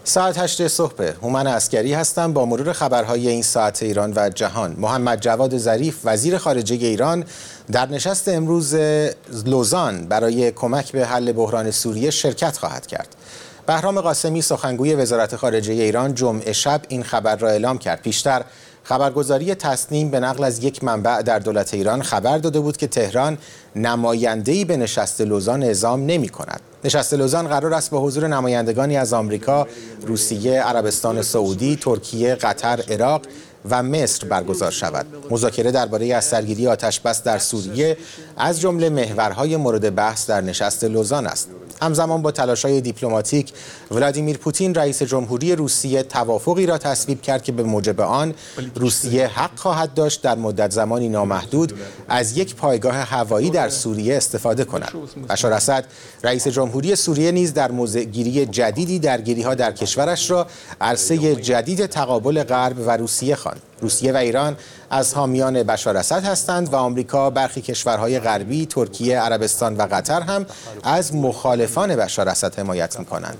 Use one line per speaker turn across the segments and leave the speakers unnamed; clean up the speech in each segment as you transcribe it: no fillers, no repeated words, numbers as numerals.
ساعت 8 صبح، هومن عسکری هستم با مرور خبرهای این ساعت ایران و جهان. محمد جواد ظریف وزیر خارجه ایران در نشست امروز لوزان برای کمک به حل بحران سوریه شرکت خواهد کرد. بهرام قاسمی سخنگوی وزارت خارجه ایران جمعه شب این خبر را اعلام کرد. پیشتر خبرگزاری تصنیم به نقل از یک منبع در دولت ایران خبر داده بود که تهران نماینده‌ای به نشست لوزان اعزام نمی‌کند. نشست لوزان قرار است با حضور نمایندگانی از آمریکا، روسیه، عربستان سعودی، ترکیه، قطر، عراق و مصر برگزار شود. مذاکره درباره از سرگیری آتش‌بس در سوریه از جمله محورهای مورد بحث در نشست لوزان است. همزمان با تلاش‌های دیپلماتیک، ولادیمیر پوتین رئیس جمهوری روسیه توافقی را تصویب کرد که به موجب آن روسیه حق خواهد داشت در مدت زمانی نامحدود از یک پایگاه هوایی در سوریه استفاده کند. بشار اسد رئیس جمهوری سوریه نیز در موضع‌گیری جدیدی درگیری‌ها در کشورش را عرصه جدید تقابل غرب و روسیه خواند. روسیه و ایران از حامیان بشار اسد هستند و آمریکا، برخی کشورهای غربی، ترکیه، عربستان و قطر هم از مخالفان بشار اسد حمایت می‌کنند.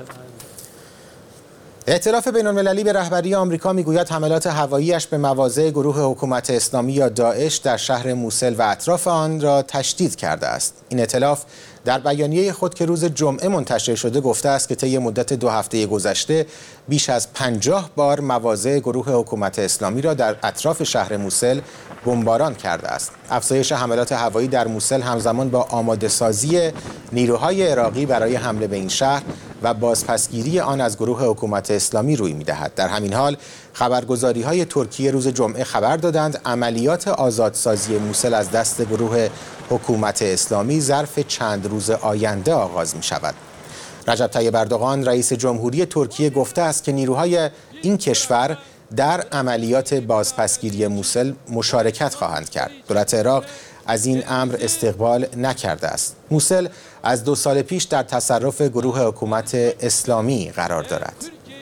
ائتلاف بین‌المللی به رهبری آمریکا میگوید حملات هوایی‌اش به مواضع گروه حکومت اسلامی یا داعش در شهر موسل و اطراف آن را تشدید کرده است. این ائتلاف در بیانیه خود که روز جمعه منتشر شده گفته است که طی مدت 2 هفته گذشته بیش از 50 بار مواضع گروه حکومت اسلامی را در اطراف شهر موسل بمباران کرده است. افزایش حملات هوایی در موسل همزمان با آماده‌سازی نیروهای عراقی برای حمله به این شهر و بازپسگیری آن از گروه حکومت اسلامی روی می‌دهد. در همین حال خبرگزاری‌های ترکیه روز جمعه خبر دادند عملیات آزادسازی موسل از دست گروه حکومت اسلامی ظرف چند روز آینده آغاز می‌شود. رجب طیب اردوغان رئیس جمهوری ترکیه گفته است که نیروهای این کشور در عملیات بازپسگیری موسل مشارکت خواهند کرد. دولت عراق از این امر استقبال نکرده است. موسل از 2 سال پیش در تصرف گروه حکومت اسلامی قرار دارد.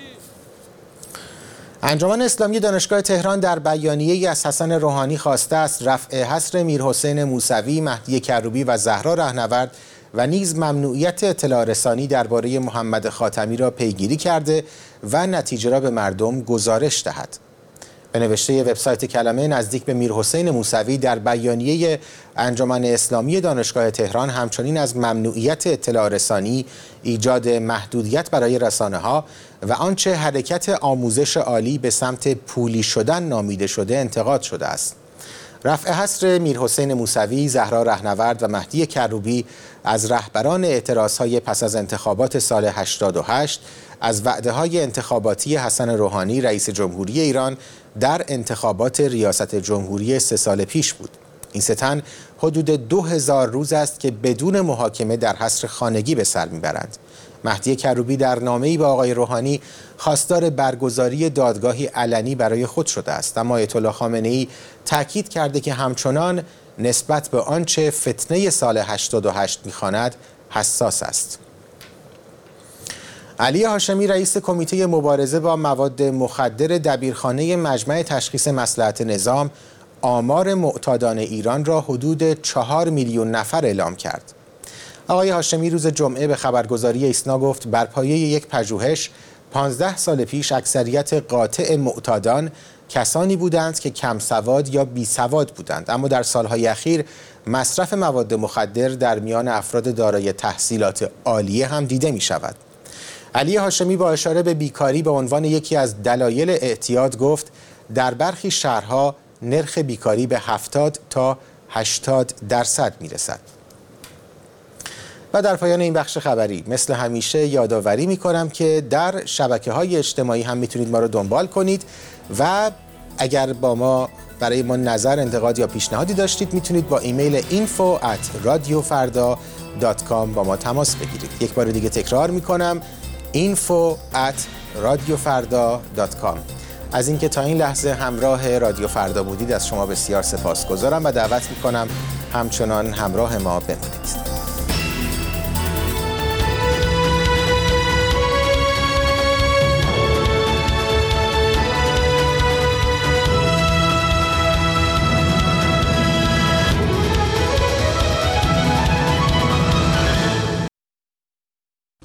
انجمن اسلامی دانشگاه تهران در بیانیه‌ای از حسن روحانی خواسته است رفع حصر میرحسین موسوی، مهدی کروبی و زهرا رهنورد و نیز ممنوعیت اطلاع رسانی درباره محمد خاتمی را پیگیری کرده و نتیجه را به مردم گزارش دهد. به نوشته وبسایت کلمه نزدیک به میرحسین موسوی در بیانیه انجمن اسلامی دانشگاه تهران همچنین از ممنوعیت اطلاع رسانی، ایجاد محدودیت برای رسانه‌ها و آنچه حرکت آموزش عالی به سمت پولی شدن نامیده شده انتقاد شده است. رفع حصر میرحسین موسوی، زهرا رهنورد و مهدی کروبی از رهبران اعتراضهای پس از انتخابات سال 88 از وعده‌های انتخاباتی حسن روحانی رئیس جمهوری ایران در انتخابات ریاست جمهوری 3 سال پیش بود. این 3 تن حدود 2000 روز است که بدون محاکمه در حصر خانگی به سر میبرند. مهدی کروبی در نامه‌ای به آقای روحانی خواستار برگزاری دادگاهی علنی برای خود شده است، اما آیت الله خامنه‌ای تاکید کرده که همچنان نسبت به آنچه فتنه سال 88 می‌خواند حساس است. علی هاشمی رئیس کمیته مبارزه با مواد مخدر دبیرخانه مجمع تشخیص مصلحت نظام آمار معتادان ایران را حدود 4 میلیون نفر اعلام کرد. آقای هاشمی روز جمعه به خبرگزاری ایسنا گفت بر پایه یک پژوهش 15 سال پیش اکثریت قاطع معتادان کسانی بودند که کم سواد یا بی سواد بودند، اما در سالهای اخیر مصرف مواد مخدر در میان افراد دارای تحصیلات عالیه هم دیده می شود. علی هاشمی با اشاره به بیکاری به عنوان یکی از دلایل اعتیاد گفت در برخی شهرها نرخ بیکاری به 70 تا 80% می رسد. و در پایان این بخش خبری مثل همیشه یادآوری می‌کنم که در شبکه‌های اجتماعی هم میتونید ما رو دنبال کنید و اگر برای ما نظر، انتقاد یا پیشنهادی داشتید میتونید با ایمیل info@radiofarda.com با ما تماس بگیرید. یک بار دیگه تکرار می‌کنم info@radiofarda.com. از اینکه تا این لحظه همراه رادیو فردا بودید از شما بسیار سپاسگزارم و دعوت می‌کنم همچنان همراه ما بمونید.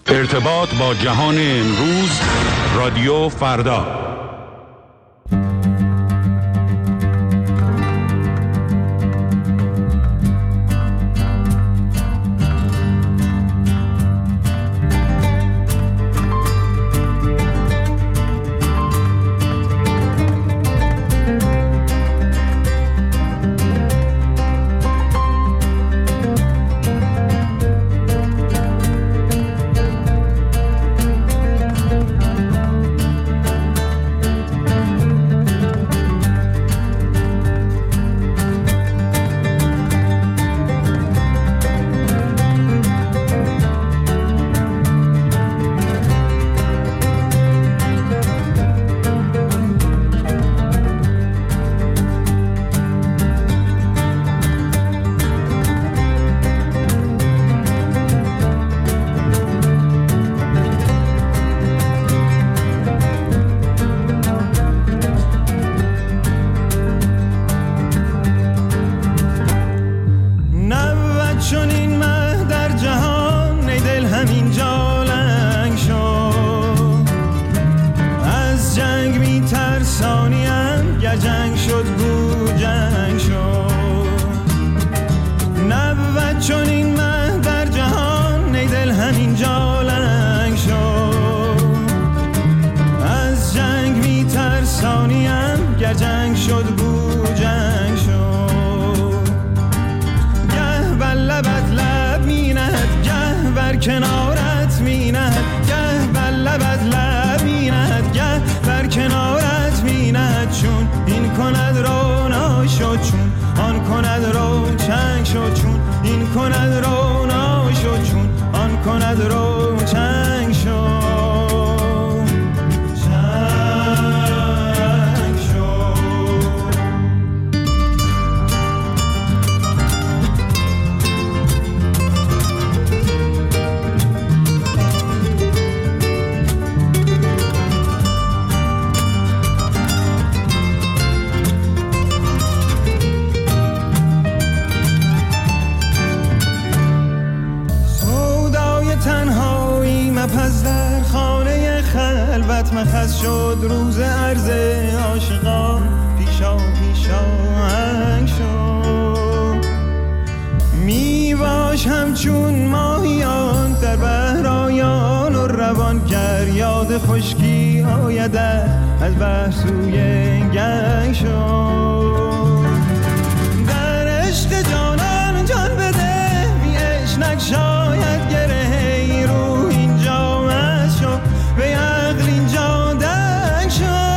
ارتباط با جهان امروز، رادیو فردا.
کنارت می‌نهد گه بر لبت لب می‌نهد گه بر کنارت می‌نهد چون این کند رونا شد چون آن کند روشن شد چون این کند رونا شد چون آن کند روشن شد. پس در خانه خلوت مخص شد روز عرض عاشقان پیشا هنگ شد. می باش همچون ماهیان در بحرایان و روان گر یاد خشکی آید از بحر سوی گنگ شد. در عشق جانان جان بده بی عشق شاید گره رو اینجا مشو به عقل اینجا دنگ شد.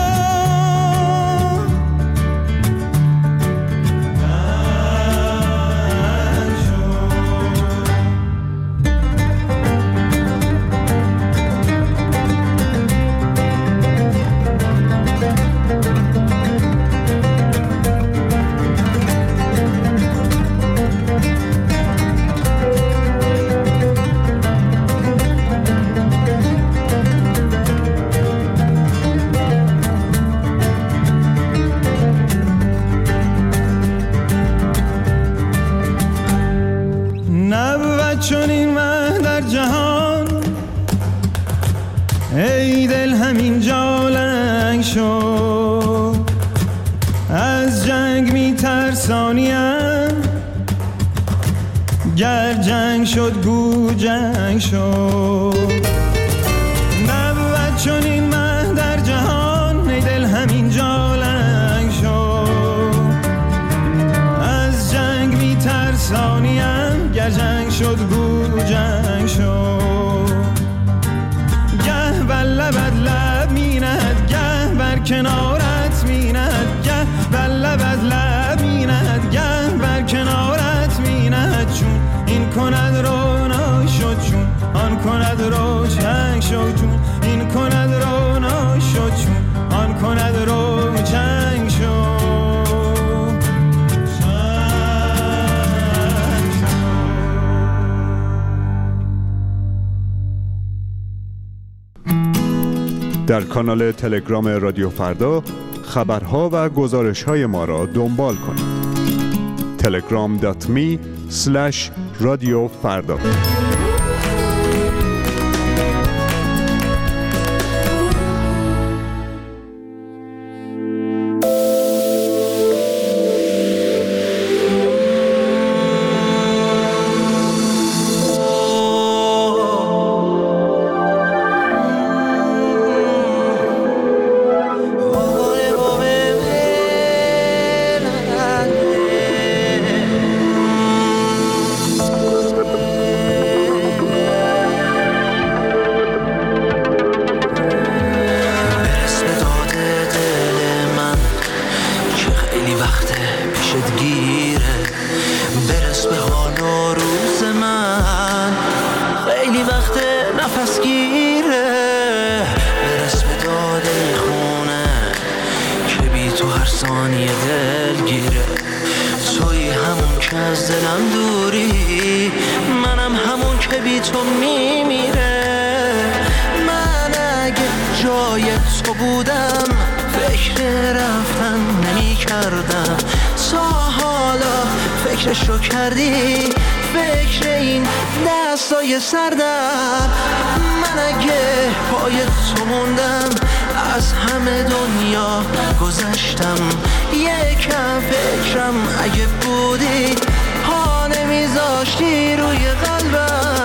چون این مه در جهان ای دل همین جا لنگ شد. از جنگ می ترسانیم گر جنگ شد گو جنگ شد. نبود چون این مه در جهان ای دل همین جا لنگ شد. از جنگ می ترسانیم گر جنگ شد گو جنگ شد. گه بر لبت لب می‌نهد گه بر کنارت می‌نهد گه بر لبت لب می‌نهد گه بر کنارت می‌نهد چون این کند رونا شد چون آن کند روشن شد چون این کند رونا شد چون آن کند روشن شد.
در کانال تلگرام رادیو فردا خبرها و گزارش‌های ما را دنبال کنید. telegram.me/رادیو فردا.
خیلی وقت نفس گیره برس به داد این خونه که بی تو هر ثانیه دل گیره. توی همون که از دلم دوری، منم همون که بی تو میمیره. من اگه جای تو بودم فکر رفتن نمی کردم. تا حالا فکرشو کردی؟ فکر این دستای سردم. من اگه پای تو موندم از همه دنیا گذشتم. یکم فکرم اگه بودی پا نمیذاشتی روی قلبم.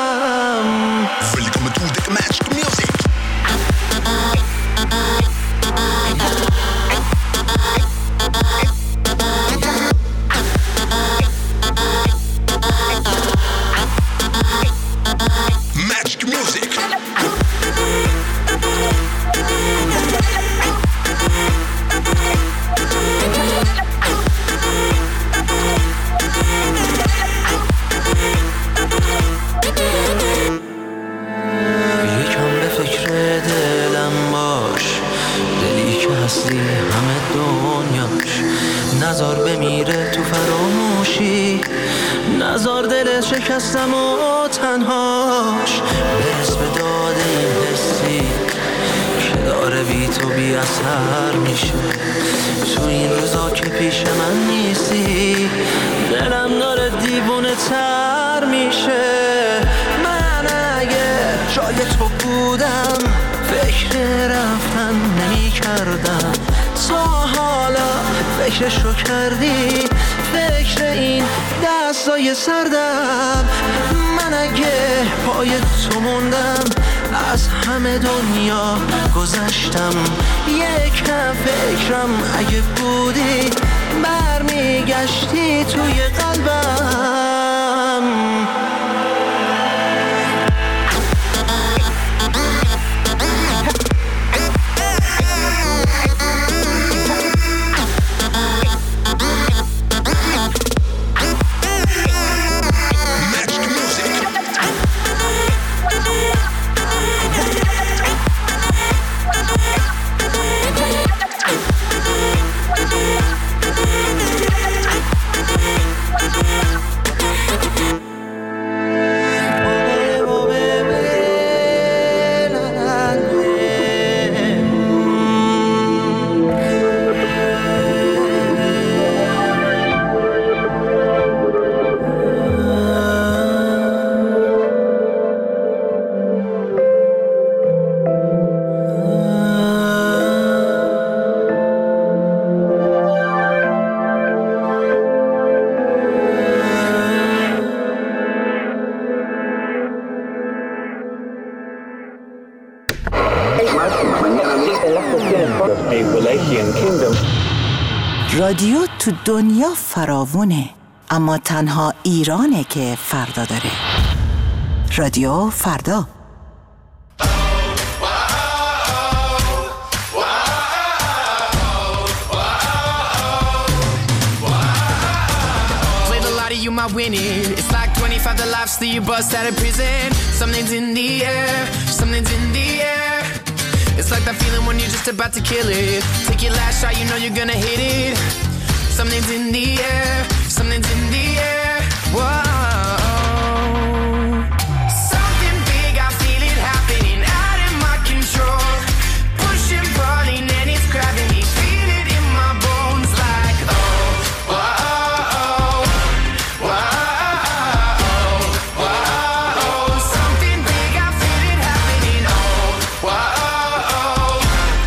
نزار بمیره تو فراموشی، نزار دل شکستم و تنهاش. برس به داد این حسی که داره بی تو بی اثر میشه. تو این روزا که پیش من نیستی دلم داره دیوونه تر میشه. من اگه جای تو بودم فکر رفتن نمی کردم. تا حالا فکرشو کردی؟ فکر این دستای سردم. من اگه پای تو موندم از همه دنیا گذشتم. یکم فکرم اگه بودی برمیگشتی توی قلبم.
رادیو تو دنیا فراوونه، اما تنها ایرانه که فردا داره. رادیو فردا.
You might win it. It's like 25 the lives that you bust out of prison. Something's in the air, something's in the air. It's like that feeling when you're just about to kill it. Take your last shot, you know you're gonna hit it. Something's in the air, something's in the air. Whoa. Something big, I feel it happening out of my control. Pushing, pulling, and it's grabbing me. Feel it in my bones like oh, whoa, whoa, whoa. Something big, I feel it happening. Oh, whoa,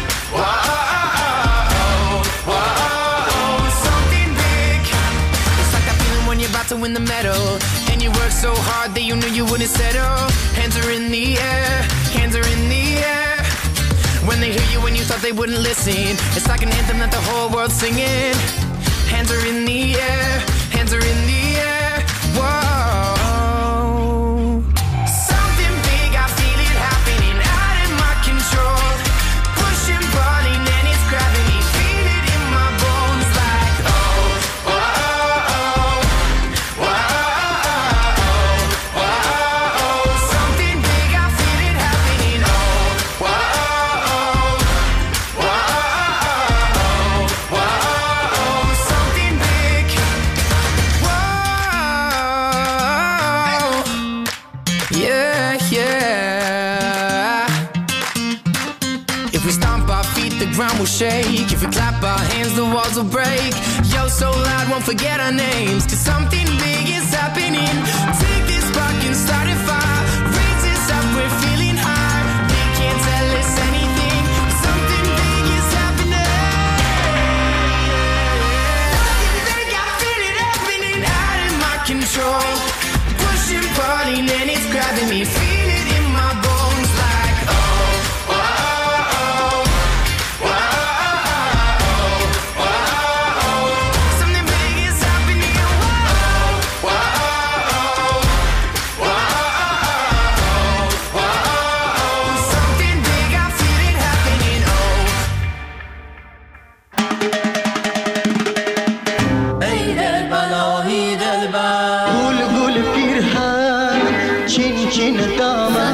whoa, something big. It's like that feeling when you're about to win the medal, and you work so hard that you knew you wouldn't settle. Hands are in the air, hands are in the air. When they hear you when you thought they wouldn't listen, it's like an anthem that the whole world's singing. Hands are in the air, hands are in the air. Whoa. Something big, I feel it happening out of my control. Pushing, pulling, and it's grabbing me. Feel it in my bones like oh, whoa, whoa, whoa. Something yeah. If we stomp our feet, the ground will shake. If we clap our hands, the walls will break. Yo, so loud, won't forget our names. 'Cause something big is happening. Take this spark and start a fire. Raise us up, we're feeling high. They can't tell us anything. Something big is happening. Something big, I feel it happening out of my control. Pushing, pulling, and it's grabbing me. Feel it in my bones like, oh, oh, oh, oh, oh, oh. Something big is happening. Oh, oh, oh, oh, oh. Something big, I feel it happening. Oh. Hey, Delbar, oh, hey, Delbar.
گل گل پیرهن چین چین دامن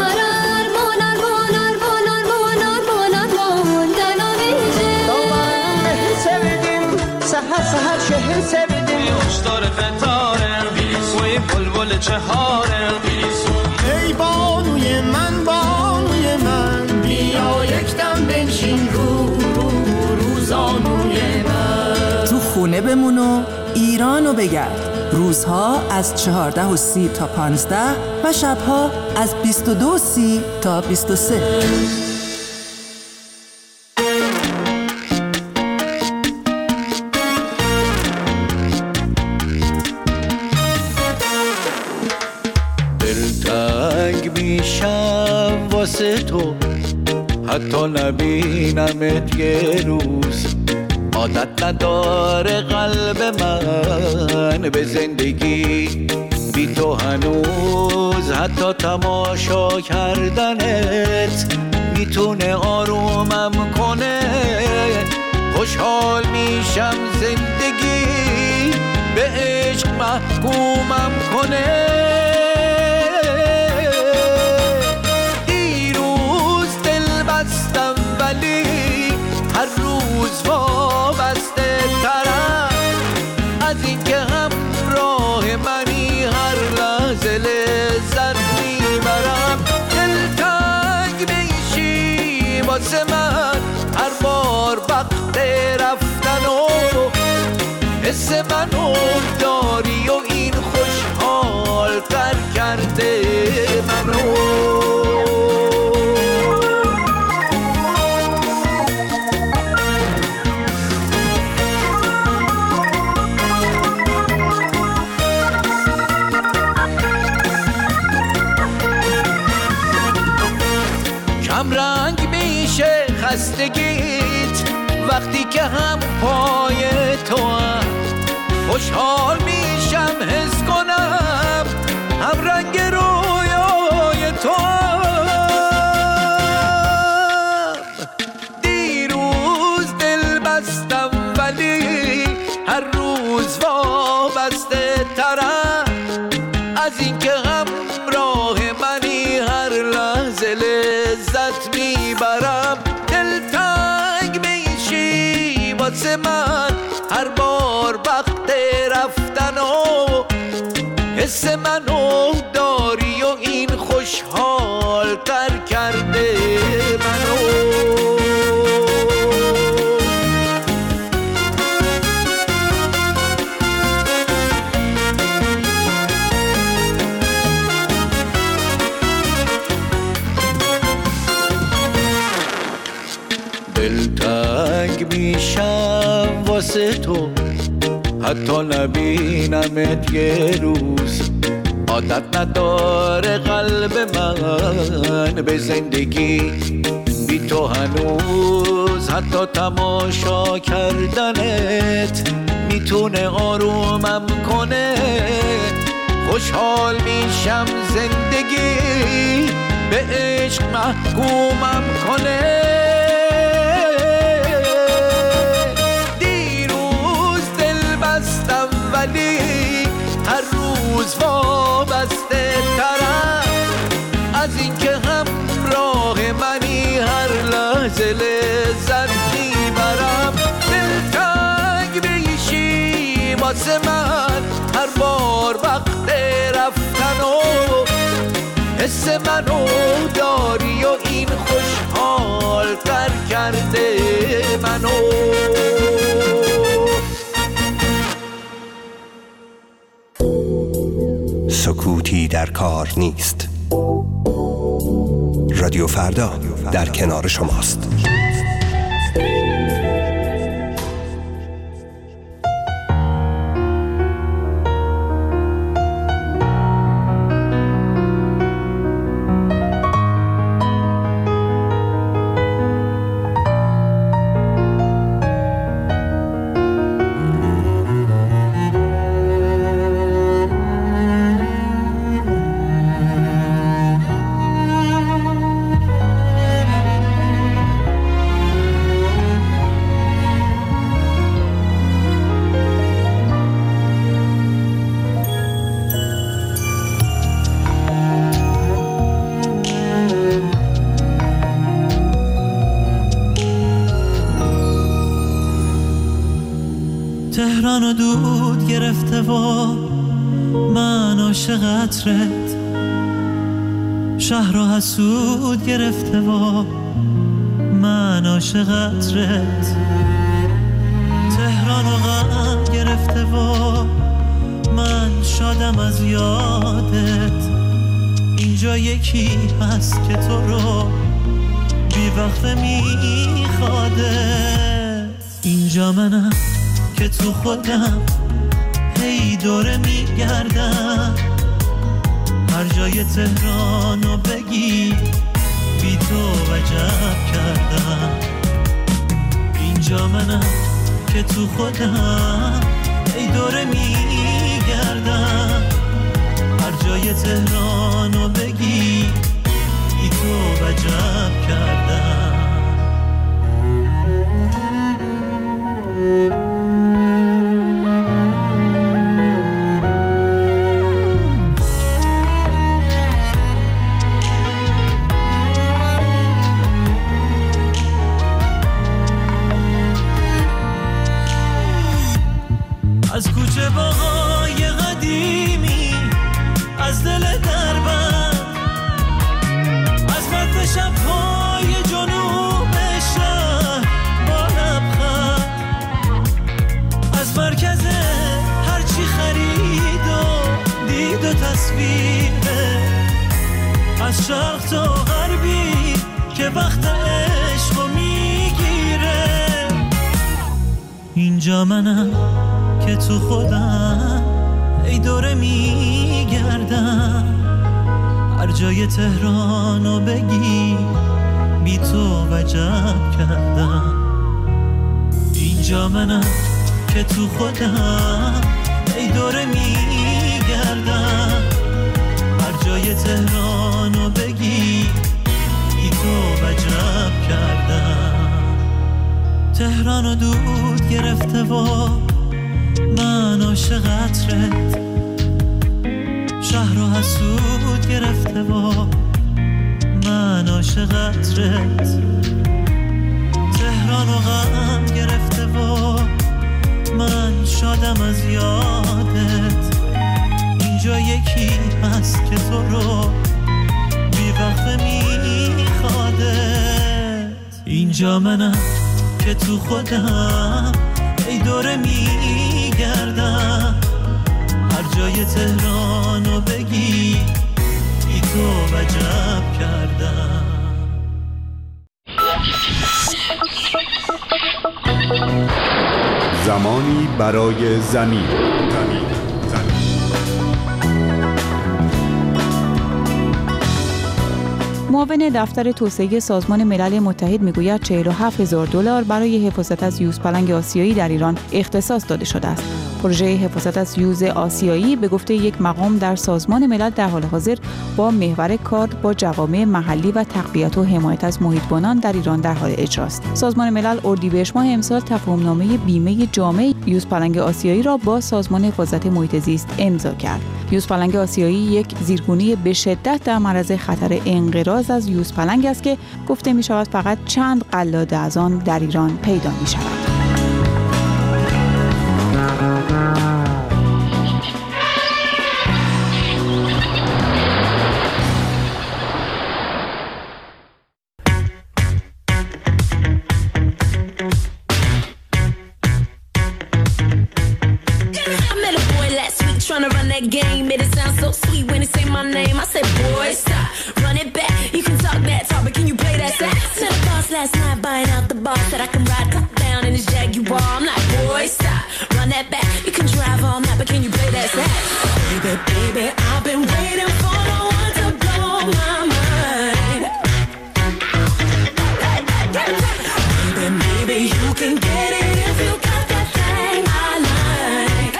sevdim seher seher şehir sevdim
هشدار فتاره و بلبل چهاره ای بانوی من بیا یکدم بنشین روزانوی من
تو خونه بمون و ایرانو بگرد. روزها از 14:30 تا 15 و شبها از 22:30 تا 23.
دلتنگ میشم واسه تو حتی نبینمت یه روز عادت نداره قلب من به زندگی بی تو هنوز حتی تماشا کردنت میتونه آرومم کنه خوشحال میشم زندگی به عشق محکومم کنه دیروز دل بستم ولی هر روز وابسته ترم از اینکه همراه منی هر لحظه لذت میبرم دلتنگ میشی واسه من هر بار وقت رفتن و حس منو داری و این خوشحال تر کرده منو رنگ میشه خستگیت وقتی که هم پای تو هم خوشحال میشم حس کنم هم رنگ رویای تو هم دیروز دل بستم ولی هر روز وابسته ترم از اینکه همراه منی هر لحظه لذت میبرم دلتنگ میشی واسه من هر بار وقت رفتن و حس منو داری و این خوشحال تر کرده منو دلتنگ میشم واسه تو حتی نبینمت یه روز عادت نداره قلب من به زندگی بی تو هنوز حتی تماشا کردنت میتونه آرومم کنه خوشحال میشم زندگی به عشق محکومم کنه ولی هر روز وابسته ترم از اینکه همراه منی هر لحظه لذت میبرم دلتنگ میشی واسه من هر بار وقت رفتن و حس
عزیز منو داری و این خوشحال تر کرده منو.
سکوتی در کار نیست. رادیو فردا در کنار شماست.
تهرانو دود گرفته و من عاشقترت، شهر رو حسود گرفته و من عاشقترت، تهرانو غم گرفته و من شادم از یادت. اینجا یکی هست که تو رو بی وقفه میخواده. اینجا منم که تو خودم هی دوره میگردم، هر جای تهرانو بگی بی تو وجب کردم. اینجا منم که تو خودم هی دوره میگردم، هر جای تهرانو بگی بی تو وجب کردم. از کوچه باغای قدیمی، از دل دربند، از مد شب‌های جنوب شهر با لبخند، از مرکز هرچی خرید و دید و تصویره، از شرق تا غربی که وقت عشقو میگیره. اینجا منم که تو خودم ای دوره میگردم، هر جای تهرانو بگی بی تو وجب کردم. اینجا منم که تو خودم ای دوره میگردم، هر جای تهرانو بگی بی تو وجب کردم. تهرانو دود گرفته و من عاشقترت، شهر رو حسود گرفته و من عاشقترت، تهران رو غم گرفته و من شادم از یادت. اینجا یکی هست که تو رو بی وقفه میخوادت. اینجا منم که تو خودم ای دوره میگردم، هر جای تهرانو بگی بی تو وجب کردم.
زمانی برای زمین.
معاون دفتر توسعه سازمان ملل متحد میگوید $47,000 برای حفاظت از یوزپلنگ آسیایی در ایران اختصاص داده شده است. پروژه حفاظت از یوز آسیایی به گفته یک مقام در سازمان ملل در حال حاضر با محور کار با جوامع محلی و تقویت و حمایت از محیط‌بانان در ایران در حال اجراست. سازمان ملل اردیبهشت ماه امسال تفاهمنامه بیمه جامع یوزپلنگ آسیایی را با سازمان حفاظت محیط زیست امضا کرد. یوزپلنگ آسیایی یک زیرگونه به شدت در معرض خطر انقراض از یوزپلنگ است که گفته می شود فقط چند قلاده از آن در ایران پیدا می شود.
that talk, but can you play that sax? Met a boss last night buying out the bar, said I can ride top down in his Jaguar. I'm like, boy, stop, run that back. You can drive all night, but can you play that sax? Baby, baby, I've been waiting for no one to blow my mind. Baby, maybe you can get it if you got that thing I like.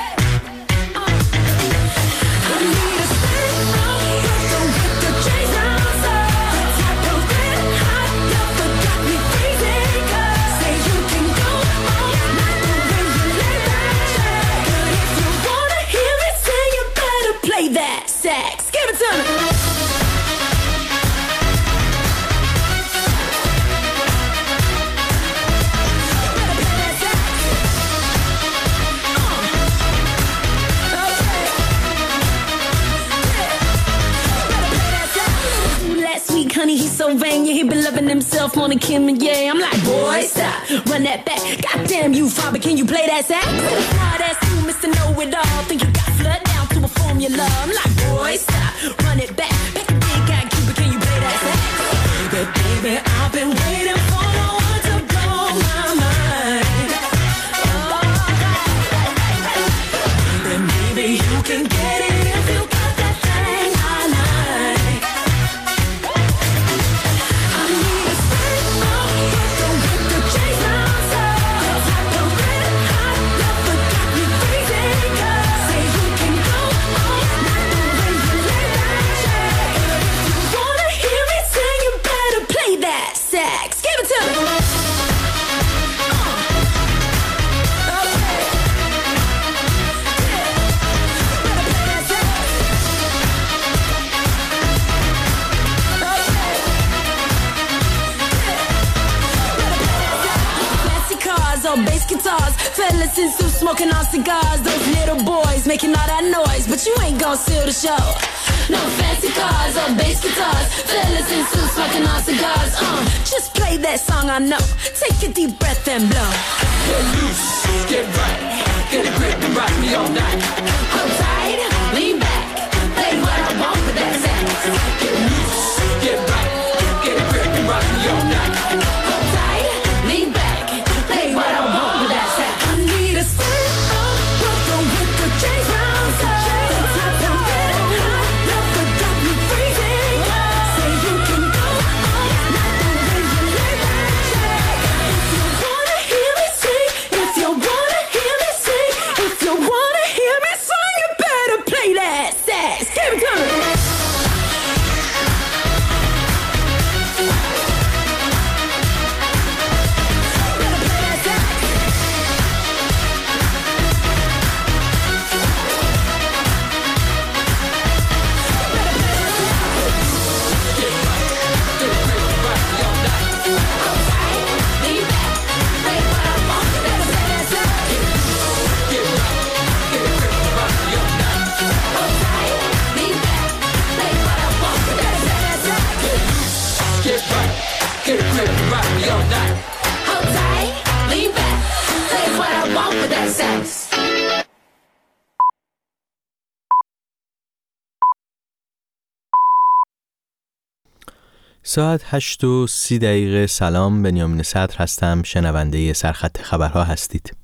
I need a stand-up with the chains down, so the type of red hot lover got me freezing. Say you can go all night the way you lay that track. But if you wanna hear me sing, you better play that sax. Give it to me. Honey, he's so vain, yeah, he been loving himself more than Kim and yeah. I'm like, boy, stop, run that back. Goddamn you, father, can you play that sax? Smart ass you, Mr. Know-It-All, think you got flood down to a formula. I'm like, boy, stop, run it back. Back a big guy, Cuba, can you play that sax? Baby, baby, I've been waiting for no one to blow my mind. Baby, maybe you can get it if you got that thing I like. Bass guitars, fellas in suits smoking on cigars. Those little boys making all that noise, but you ain't gon' steal the show. No fancy cars or bass guitars, fellas in suits smoking on cigars. Just play that song I know. Take a deep breath and blow. Get loose, get right, get a grip and rock me all night. Hold tight, lean back, play what I want with that sax. Get loose, get right, get a grip and rock me all night. Hold tight, lean back, play what I want with that sax. I need a stand-up brother with the chains round, so the top of red hot lover got me freezing. Say you can go all night the way you lay that track. If you wanna hear me sing, if you wanna hear me sing, if you wanna hear me sing, you better play that sax. Give it to me. Get a grip and rock me all night. Hold tight, lean back, play what I want with that sax.
ساعت 8:30 سلام، بنیامین صدر هستم، شنونده سرخط خبرها هستید.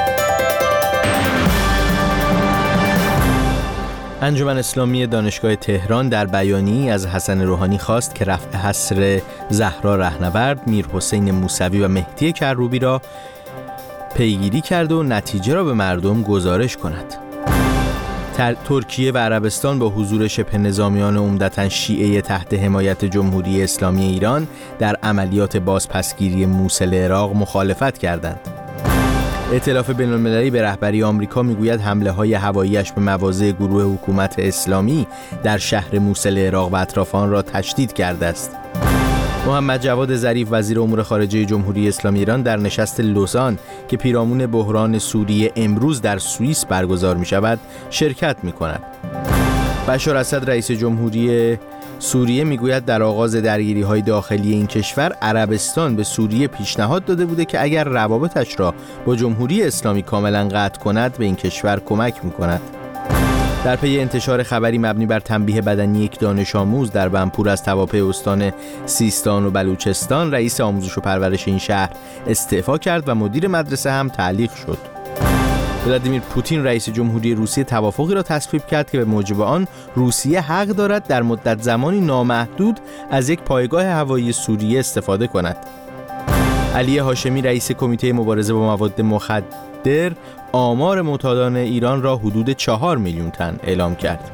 انجمن اسلامی دانشگاه تهران در بیانیه‌ای از حسن روحانی خواست که رفع حصر زهرا رهنورد، میرحسین موسوی و مهدی کروبی را پیگیری کرد و نتیجه را به مردم گزارش کند. ترکیه و عربستان با حضور شبه نظامیان عمدتاً شیعه تحت حمایت جمهوری اسلامی ایران در عملیات بازپسگیری موصل عراق مخالفت کردند. ائتلاف بین‌المللی به رهبری آمریکا میگوید حمله‌های هوایی‌اش به مواضع گروه حکومت اسلامی در شهر موصل عراق و اطراف آن را تشدید کرده است. محمد جواد ظریف وزیر امور خارجه جمهوری اسلامی ایران در نشست لوزان که پیرامون بحران سوریه امروز در سوئیس برگزار می‌شود شرکت می‌کند. بشار اسد رئیس جمهوری سوریه میگوید در آغاز درگیری‌های داخلی این کشور عربستان به سوریه پیشنهاد داده بوده که اگر روابطش را با جمهوری اسلامی کاملا قطع کند به این کشور کمک می‌کند. در پی انتشار خبری مبنی بر تنبیه بدنی یک دانش آموز در بنپور از توابع استان سیستان و بلوچستان، رئیس آموزش و پرورش این شهر استعفا کرد و مدیر مدرسه هم تعلیق شد. ولادیمیر پوتین رئیس جمهوری روسیه توافقی را تصویب کرد که به موجب آن روسیه حق دارد در مدت زمانی نامحدود از یک پایگاه هوایی سوریه استفاده کند. علی هاشمی رئیس کمیته مبارزه با مواد مخدر آمار معتادان ایران را حدود 4 میلیون تن اعلام کرد.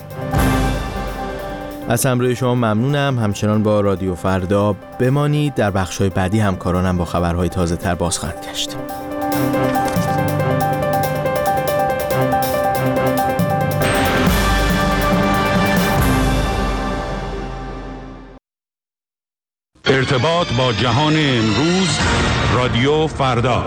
از همراهی شما ممنونم. همچنان با رادیو فردا بمانید. در بخش‌های بعدی همکارانم با خبرهای تازه‌تر باز خواهند گشت.
ارتباط با جهان امروز، رادیو فردا.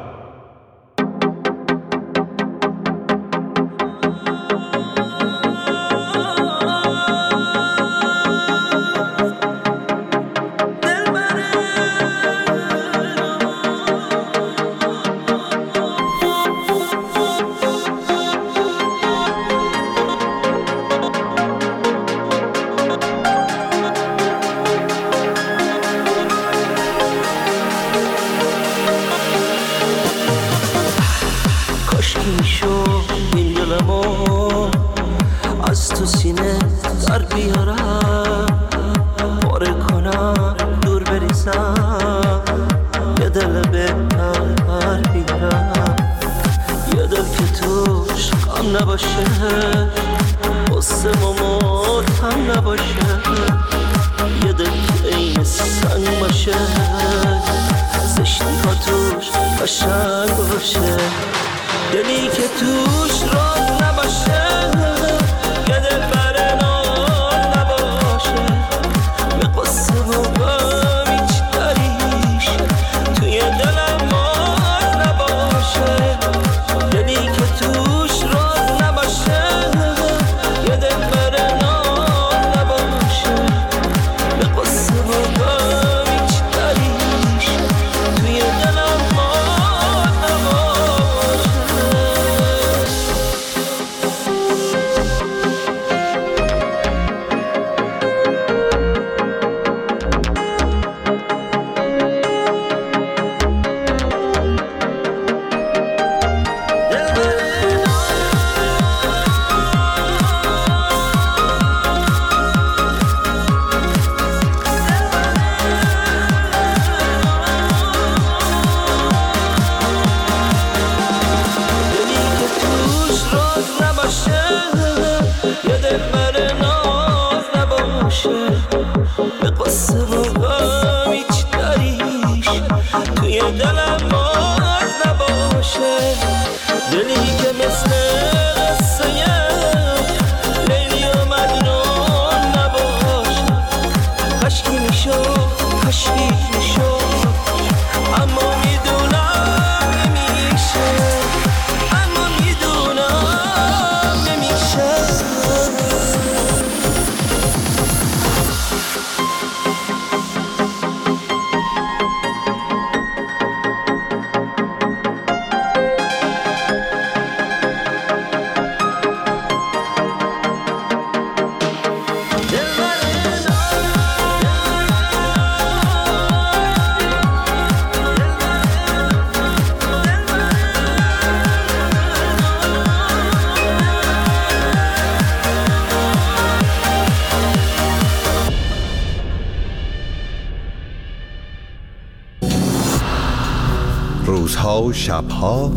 روزها و شبها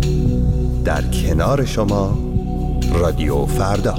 در کنار شما رادیو فردا.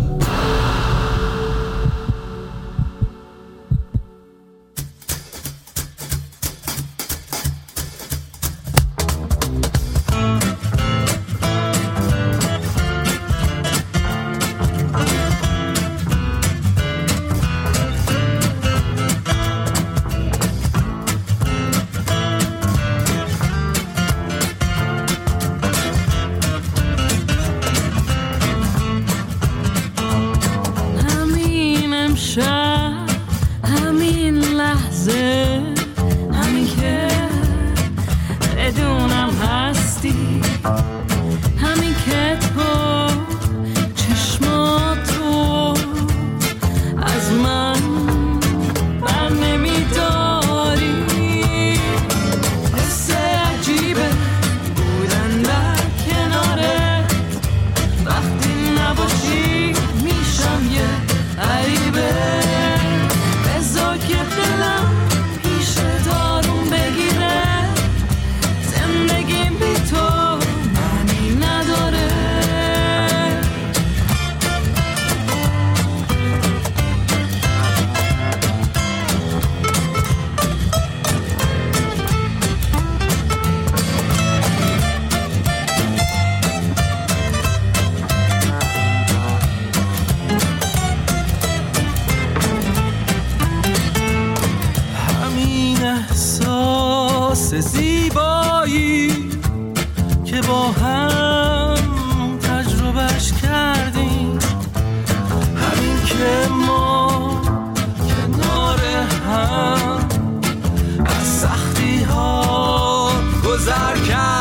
واسه زیبایی که با هم تجربهش کردیم، همین که ما کنار هم از سختی ها گذر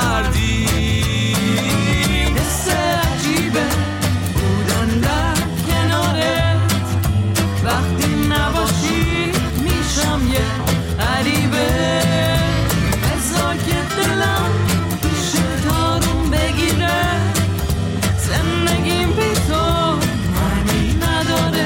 کردیم. حس عجیبه بودن در کنارت، وقتی نباشی میشم یه غریبه. بذار که دلم پیشت آروم بگیره، زندگیم بی تو معنی نداره.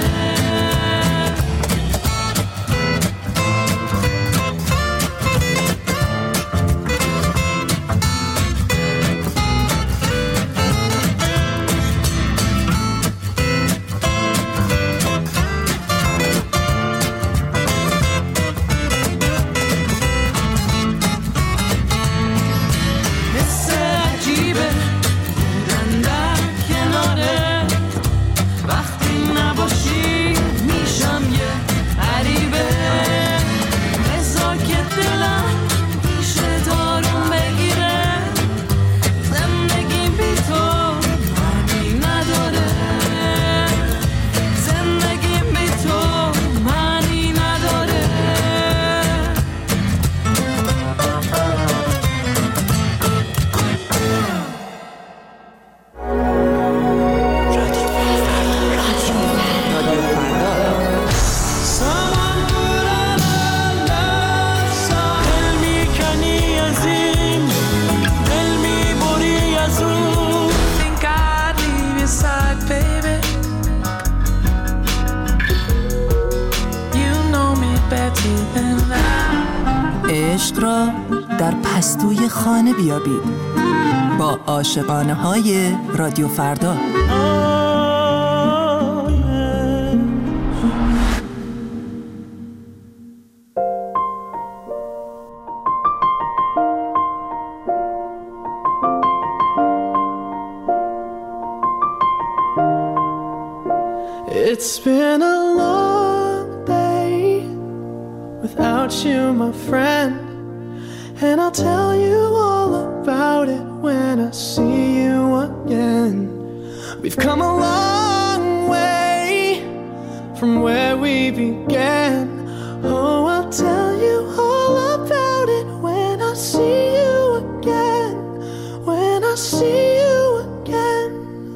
عشق را در پستوی خانه بیابید با عاشقانه های رادیو فردا.
It's been a long day without you, my friend, and I'll tell you all about it when I see you again. We've come a long way from where we began. Oh, I'll tell you all about it when I see you again, when I see you again.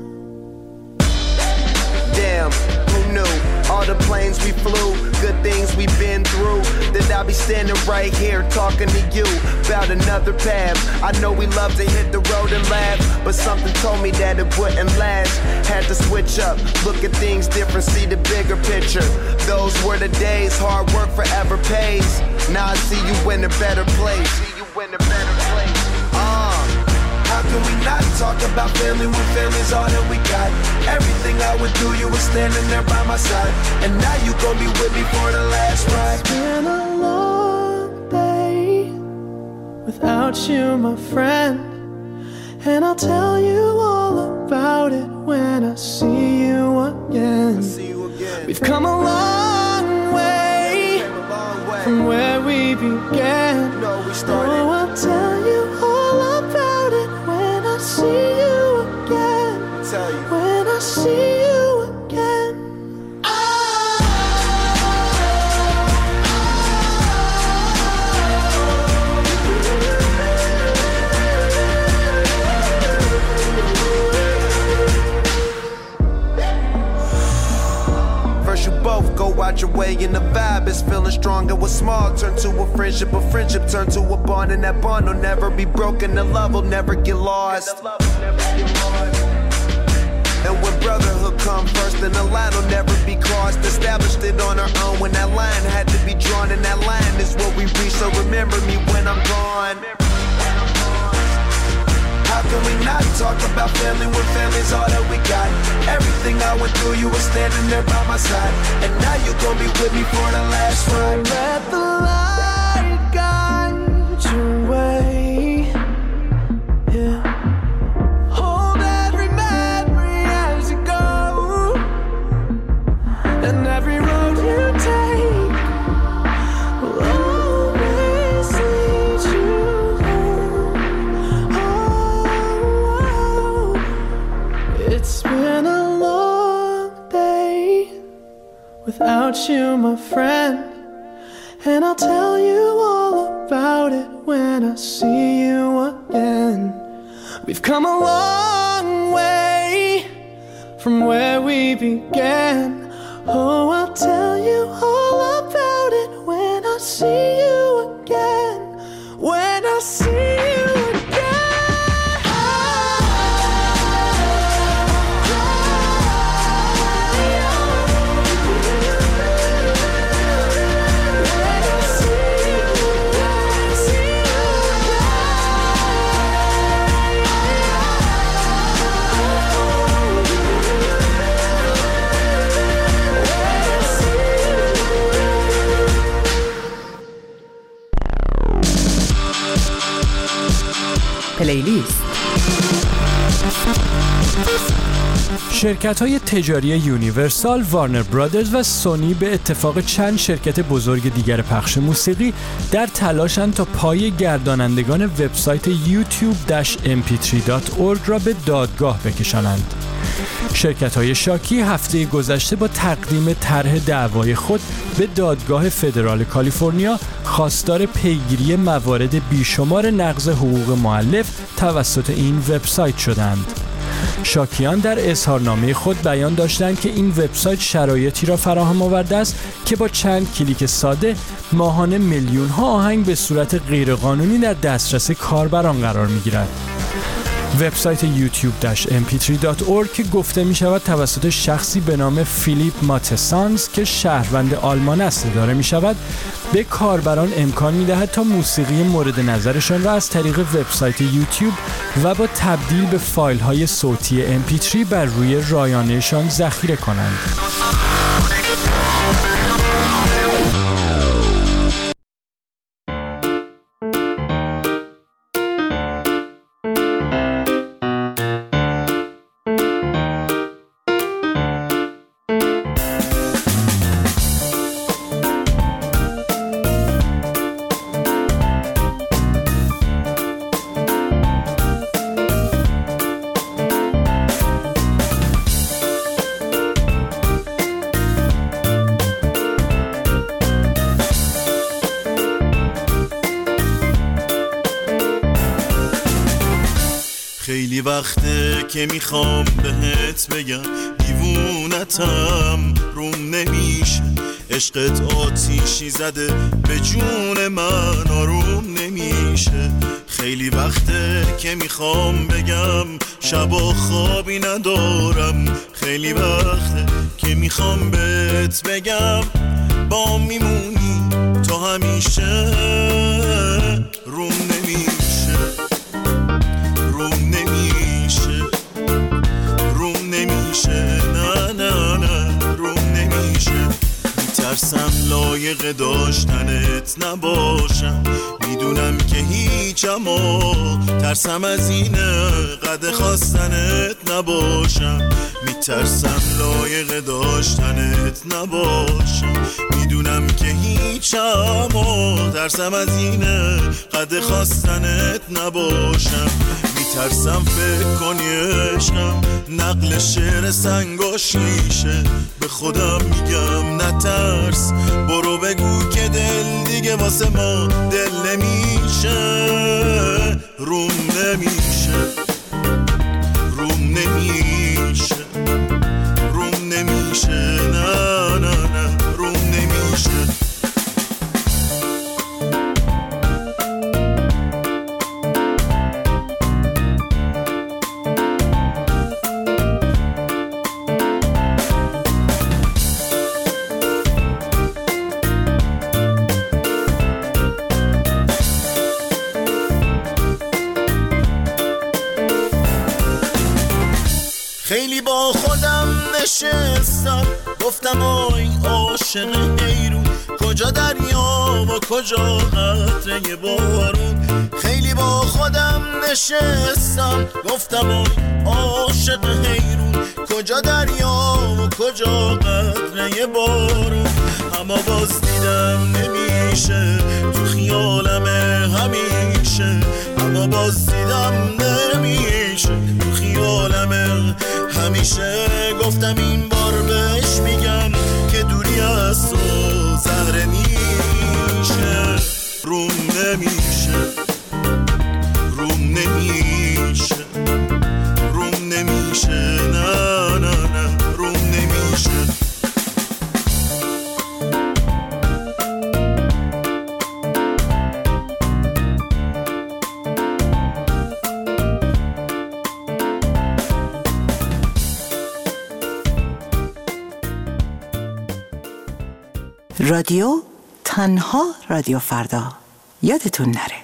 Damn, who knew? All the planes we flew, good things we've been through, that I'll be standing right here talking to you about another path. I know we love to hit the road and laugh, but something told me that it wouldn't last. Had to switch up, look at things different, see the bigger picture. Those were the days, hard work forever pays. Now I see you in a better place. See you in a better place. How can we not talk about family when family's all that we got? Everything I would do, you were standing there by my side, and now you gon' be with me for the last ride.
It's been a long day without you, my friend, and I'll tell you all about it when I see you again. We've come a long way from where we began. Oh, I'll tell you all about it when I see you again, when I see you again.
First you both go out your way and the vibe is feeling stronger. What's small turn to a friendship turn to a bond, and that bond will never be broken. The love will never get lost. And when brotherhood come first, then the line will never be crossed. Established it on our own when that line had to be drawn, and that line is what we reach. So remember me when I'm gone. How can we not talk about family when family's all that we got? Everything I went through, you were standing there by my side, and now you gon' be with me for the last ride.
Let the light guide your way. Yeah. Hold every memory as you go, and every road you take will always lead you my friend, and I'll tell you all about it when I see you again. We've come a long way from where we began. Oh, I'll tell you all about it when I see you again. When I see you
پلیلیست.
شرکت‌های تجاری یونیورسال، وارنر برادرز و سونی به اتفاق چند شرکت بزرگ دیگر پخش موسیقی در تلاشند تا پای گردانندگان وبسایت youtube-mp3.org را به دادگاه بکشانند. شرکت‌های شاکی هفته گذشته با تقدیم طرح دعوای خود به دادگاه فدرال کالیفرنیا خواستار پیگیری موارد بیشمار نقض حقوق مؤلف توسط این وبسایت شدند. شاکیان در اظهارنامه خود بیان داشتند که این وبسایت شرایطی را فراهم آورده است که با چند کلیک ساده ماهانه میلیون‌ها آهنگ به صورت غیرقانونی در دسترس کاربران قرار می‌گیرد. وبسایت youtube-mp3.org که گفته می شود توسط شخصی به نام فیلیپ ماتسانز که شهروند آلمان است اداره می شود، به کاربران امکان می دهد تا موسیقی مورد نظرشان را از طریق وبسایت یوتیوب و با تبدیل به فایل های صوتی mp3 بر روی رایانه‌شان ذخیره کنند.
خیلی وقته که میخوام بهت بگم دیوونتم روم نمیشه، عشقت آتیشی زده به جون من آروم نمیشه. خیلی وقته که میخوام بگم شبا خوابی ندارم، خیلی وقته که میخوام بهت بگم با میمونی تا همیشه. روم نمیشه، روم نمیشه، روم نمیشه، نه نه نه روم نمیشه. میترسم لایق داشتنت نباشم، میدونم که هیچم و ترسم از اینه قد خواستنت نباشم. میترسم لایق داشتنت نباشم، میدونم که هیچم و ترسم از اینه قد خواستنت نباشم. میترسم فکر کنی عشقم نقل شعر سنگ و شیشه، به خودم میگم نترس برو بگو که دل دیگه واسه ما دل نمیشه. روم نمیشه، روم نمیشه، روم نمیشه، نه نه نه روم نمیشه. خیلی با خودم نشستم گفتم آی عاشق حیرون، کجا دریا و کجا قطره بارون. خیلی با خودم نشستم گفتم آی عاشق حیرون، کجا دریا و کجا قطره بارون. اما باز دیدم نمیشه تو خیالمه همیشه، اما باز دیدم نمیشه تو خیالمه همیشه. گفتم این بار بهش میگم که دوری از تو
رادیو تنها رادیو فردا. یادتون نره.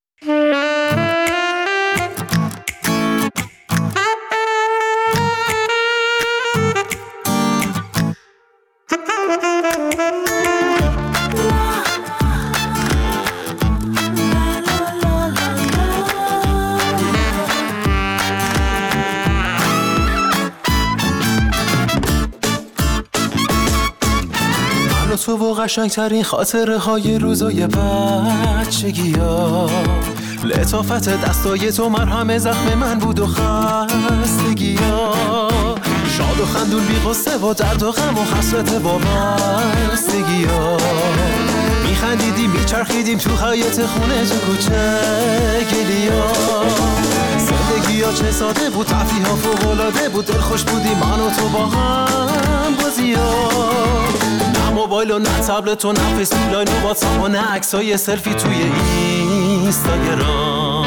تو و قشنگترین خاطره های روزای بچگی ها، لطافت دستای تو مرهم زخم من بود و خستگی ها، شاد و خندون بی قصه و درد و غم و حسرت وابستگی ها، میخندیدیم میچرخیدیم تو حیاط خونه تو کوچه گلیا، زندگی ها چه ساده بود، تفریح ها فوق‌العاده بود، دل خوش بودیم من و تو با هم بازی ها، نه موبایل و نه تبلت و نه فیسبوک لاین و واتساپ و نه عکسای سلفی توی اینستاگرام.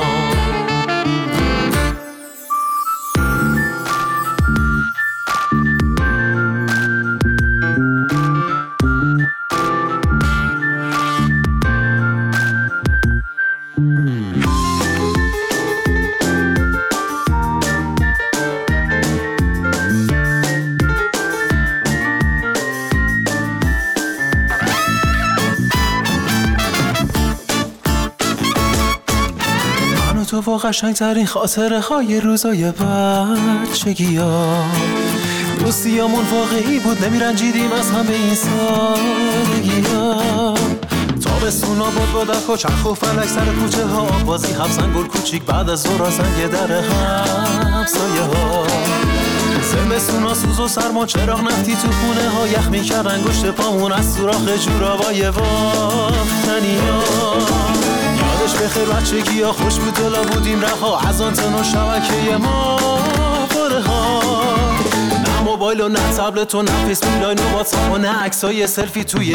تو و قشنگترین خاطره های روزای بچگی ها، دوستیامون واقعی بود، نمیرنجیدیم از همه این سادگی ها، تابستونا باد و چرخ و فلک سر کوچه ها، بازی حبسن گل کوچیک بعد از ظهر زنگ در همسایه ها، زمستونا سوز و سرما چراغ نفتی تو خونه ها، یخ میکرد انگشت پامون از سوراخ جورابای بافتنی ها، یادش بخیر بچگی ها خوش بود، دلا بودیم رها از آنتن و شبکه ما باره ها، نه موبایل و نه تبلت و نه فیسبوک لاین و واتساپ و نه عکسای سلفی توی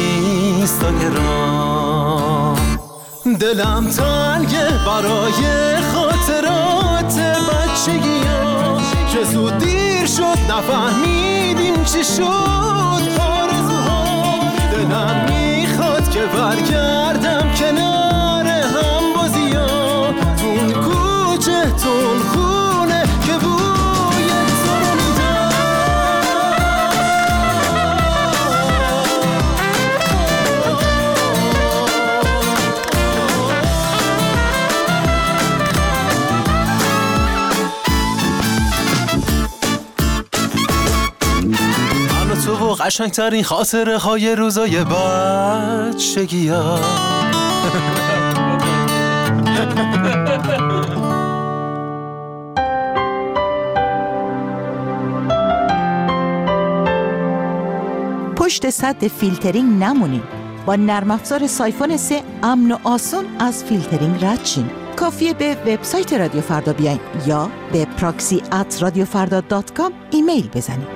اینستاگرام. دلم تنگه برای خاطرات بچگی ها، که زود دیر شد نفهمیدیم چی شد آرزوها، دلم میخواد که برگردم کنار هم بازی ها، تون کوچه تون خونه که بوی تو رو میدم. من و تو و قشنگترین خاطره های روزای بچگی ها.
پشت سد فیلترینگ نمونین. با نرم افزار سایفون 3 امن و آسون از فیلترینگ رد شین. کافیه به وبسایت رادیو فردا بیاین یا به proxy@radiofarda.com ایمیل بزنین.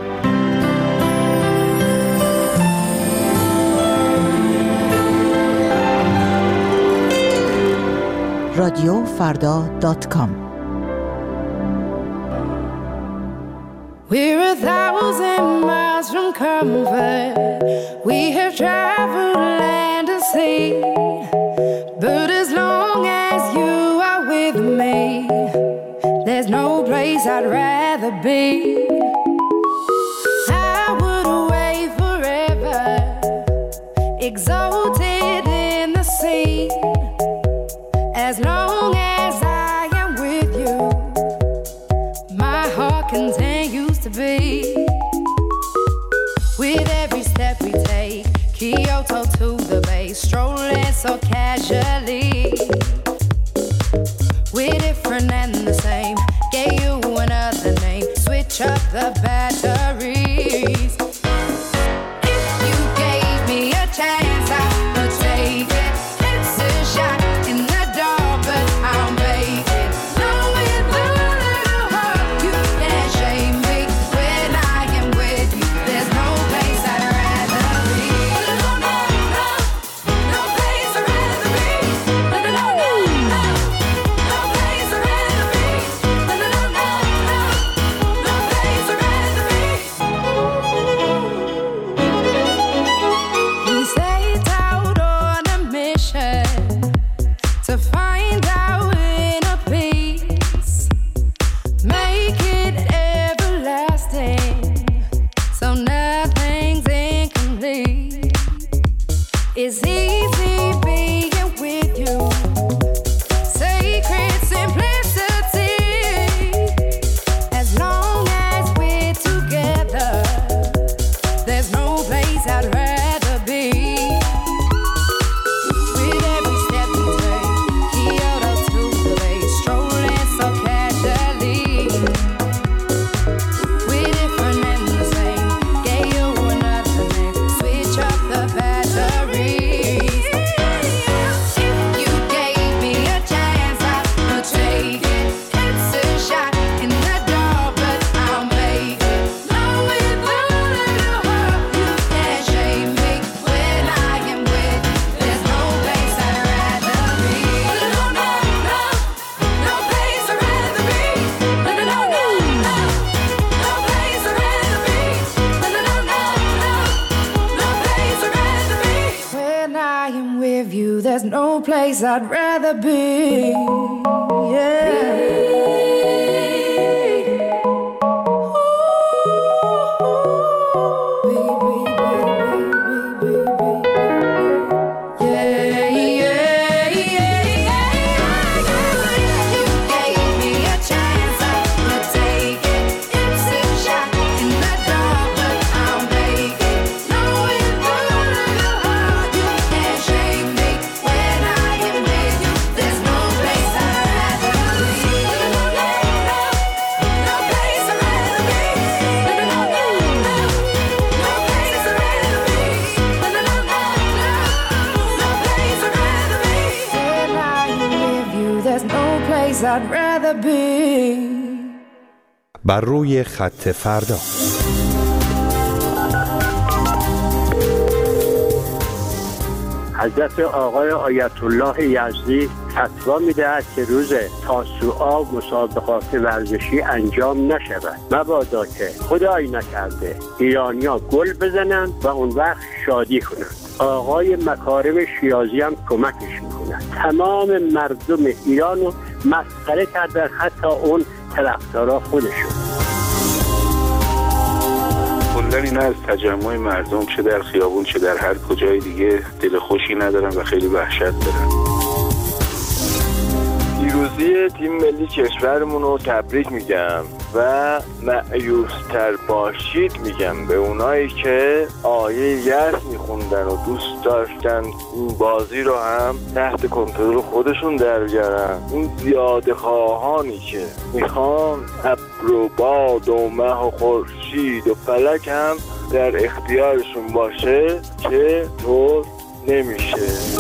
radiofarda.com.
We're 1,000 miles from comfort. We have traveled land and sea. But as long as you are with me, there's no place I'd rather be. I would away forever, exalted in the sea. As long as I am with you, my heart continues to beat. With every step we take, Kyoto to the bay, strolling so casually. We're different and the same, gave you another name, switch up the batteries. If you gave me a chance, I would take it. It's a shot in the dark, but I'll make it. Knowing the little heart, you can't shame me. When I am with you, there's no place I'd rather be. No, no, no, no place I'd rather be. No, no, no.
I'd rather be, I'd rather be.
بر روی خط فردا.
حضرت آقای آیت الله یزدی فتوا می‌دهد که روز تاسوعا مسابقات ورزشی انجام نشود، مبادا که خدای نکرده ایرانی‌ها گل بزنند و اون وقت شادی کنند. آقای مکارم شیرازی هم کمکش می‌کند. تمام مردم ایرانو مسخره کردن، حتی اون طرفدارا خودشون.
خوندن اینا از تجمع مردم، چه در خیابون چه در هر کجای دیگه، دل خوشی ندارن و خیلی وحشت دارن.
پیروزی تیم ملی کشورمون رو تبریک میگم و مأیوس‌تر باشید میگم به اونایی که آیه یأس میخوندن و دوست داشتن این بازی رو هم تحت کنترل خودشون در بیارن. این زیاده خواهانی که میخوان ابر و باد و مه و خورشید و فلک هم در اختیارشون باشه که طور نمیشه.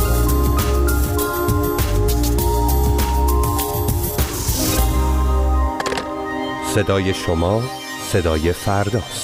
صدای شما صدای فرداست.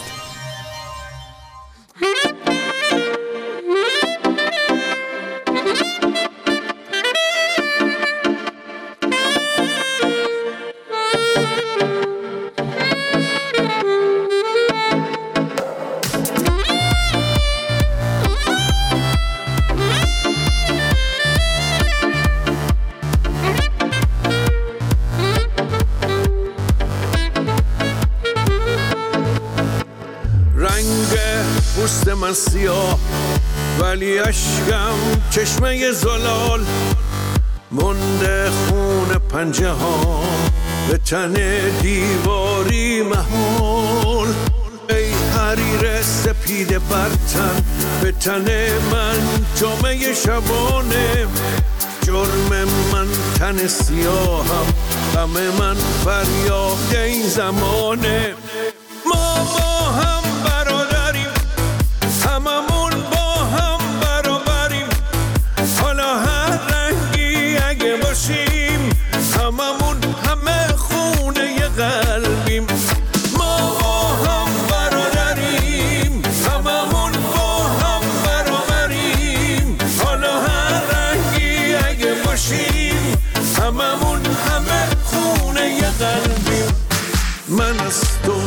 پوست من سیاه ولی اشکم چشمه زلال، مونده خون پنجه ها به تن دیواری محمول. ای حریر سپید برتن به تن من جامعه شبانه، جرم من تن سیاهم، غم من فریاد این زمانه. ما با هم برادریم، هممون با هم برابریم، حالا هر رنگی اگه باشیم، هممون همه خونه قلبیم. ما با هم برادریم، هممون با هم برابریم، حالا هر رنگی اگه باشیم، هممون همه خونه قلبیم. من از تو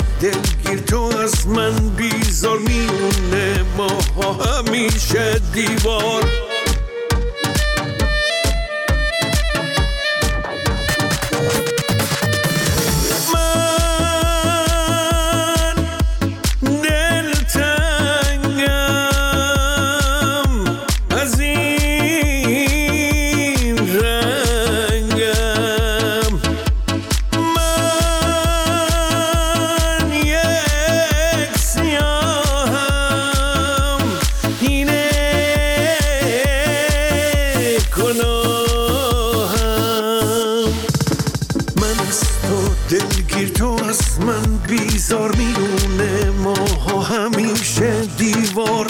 من بیزار میونه ما همیشه دیوار.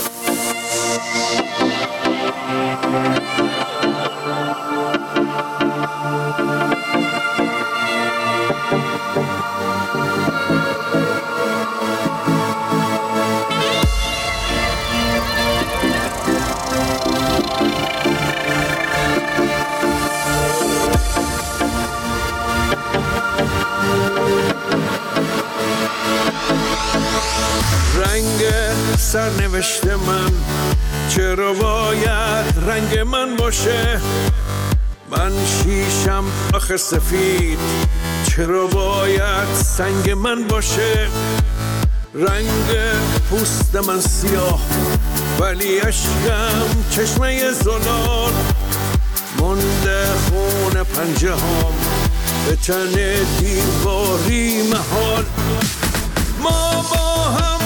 سرنوشت من چرا باید رنگ من باشه؟ من شیشم آخه سفید چرا باید سنگ من باشه؟ رنگ پوست من سیاه ولی اشکم چشمه زلال. مونده خون پنجه هم به تن دیواری محال. ما با هم